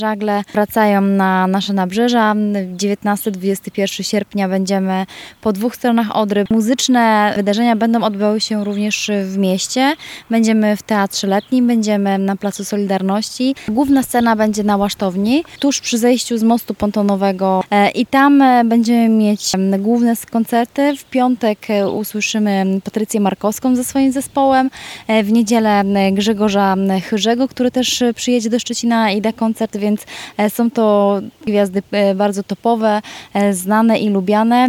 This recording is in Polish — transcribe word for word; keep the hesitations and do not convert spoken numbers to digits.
Żagle wracają na nasze nabrzeża. dziewiętnastego do dwudziestego pierwszego sierpnia będziemy po dwóch stronach Odry. Muzyczne wydarzenia będą odbywały się również w mieście. Będziemy w Teatrze Letnim, będziemy na Placu Solidarności. Główna scena będzie na Łasztowni, tuż przy zejściu z mostu pontonowego i tam będziemy mieć główne koncerty. W piątek usłyszymy Patrycję Markowską ze swoim zespołem. W niedzielę Grzegorza Chyrzego, który też przyjedzie do Szczecina i da koncert, więc są to gwiazdy bardzo topowe, znane i lubiane.